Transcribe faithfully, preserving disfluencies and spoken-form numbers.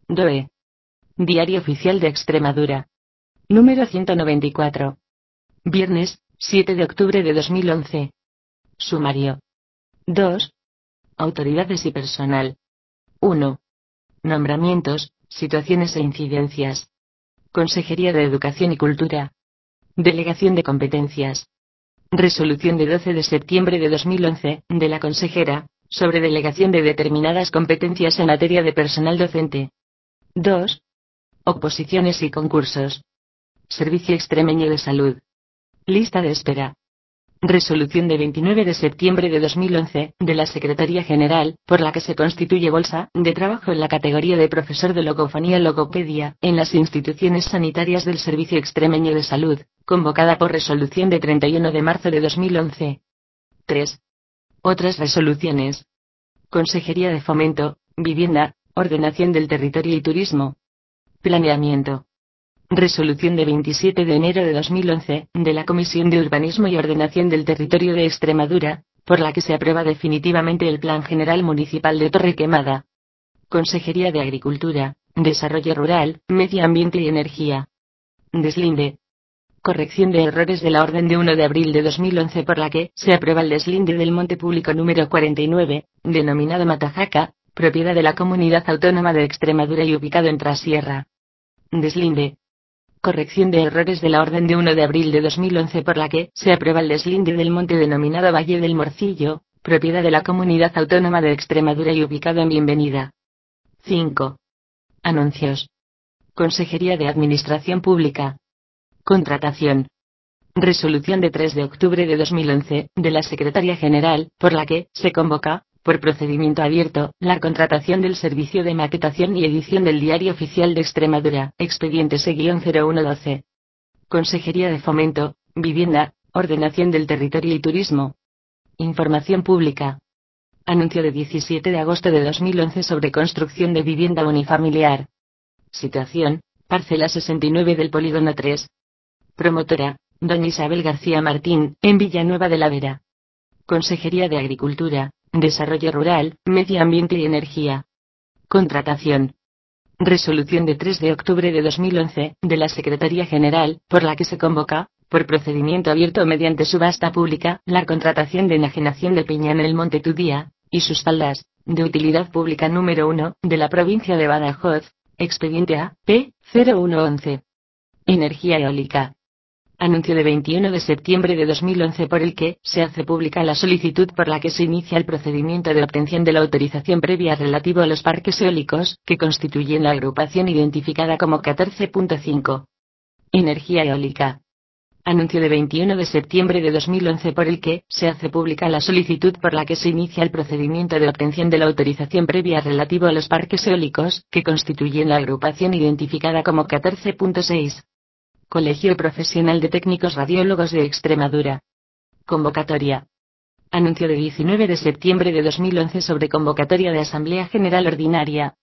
D O E. Diario Oficial de Extremadura. Número ciento noventa y cuatro. Viernes, siete de octubre de dos mil once. Sumario. dos. Autoridades y personal. uno. Nombramientos, situaciones e incidencias. Consejería de Educación y Cultura. Delegación de competencias. Resolución de doce de septiembre de dos mil once, de la consejera, sobre delegación de determinadas competencias en materia de personal docente. dos. Oposiciones y concursos. Servicio Extremeño de Salud. Lista de espera. Resolución de veintinueve de septiembre de dos mil once, de la Secretaría General, por la que se constituye bolsa de trabajo en la categoría de profesor de logofonía logopedia, en las instituciones sanitarias del Servicio Extremeño de Salud, convocada por resolución de treinta y uno de marzo de dos mil once. tres. Otras resoluciones. Consejería de Fomento, Vivienda, Ordenación del Territorio y Turismo. Planeamiento. Resolución de veintisiete de enero de dos mil once, de la Comisión de Urbanismo y Ordenación del Territorio de Extremadura, por la que se aprueba definitivamente el Plan General Municipal de Torrequemada. Consejería de Agricultura, Desarrollo Rural, Medio Ambiente y Energía. Deslinde. Corrección de errores de la orden de uno de abril de dos mil once por la que se aprueba el deslinde del monte público número cuarenta y nueve, denominado Matajaca, propiedad de la Comunidad Autónoma de Extremadura y ubicado en Trasierra. Deslinde. Corrección de errores de la orden de uno de abril de dos mil once por la que se aprueba el deslinde del monte denominado Valle del Morcillo, propiedad de la Comunidad Autónoma de Extremadura y ubicado en Bienvenida. cinco. Anuncios. Consejería de Administración Pública. Contratación. Resolución de tres de octubre de dos mil once, de la Secretaría General, por la que se convoca, por procedimiento abierto, la contratación del servicio de maquetación y edición del Diario Oficial de Extremadura, expediente S E cero uno doce. Consejería de Fomento, Vivienda, Ordenación del Territorio y Turismo. Información pública. Anuncio de diecisiete de agosto de dos mil once sobre construcción de vivienda unifamiliar. Situación, parcela sesenta y nueve del Polígono tres. Promotora, doña Isabel García Martín, en Villanueva de la Vera. Consejería de Agricultura, Desarrollo Rural, Medio Ambiente y Energía. Contratación. Resolución de tres de octubre de dos mil once, de la Secretaría General, por la que se convoca, por procedimiento abierto mediante subasta pública, la contratación de enajenación de Peña en el Monte Tudía, y sus faldas, de utilidad pública número uno, de la provincia de Badajoz, expediente A P cero uno once. Energía eólica. Anuncio de veintiuno de septiembre de dos mil once por el que se hace pública la solicitud por la que se inicia el procedimiento de obtención de la autorización previa relativo a los parques eólicos, que constituyen la agrupación identificada como catorce punto cinco. Energía eólica. Anuncio de veintiuno de septiembre de dos mil once por el que se hace pública la solicitud por la que se inicia el procedimiento de obtención de la autorización previa relativo a los parques eólicos, que constituyen la agrupación identificada como catorce punto seis. Colegio Profesional de Técnicos Radiólogos de Extremadura. Convocatoria. Anuncio de diecinueve de septiembre de dos mil once sobre convocatoria de Asamblea General Ordinaria.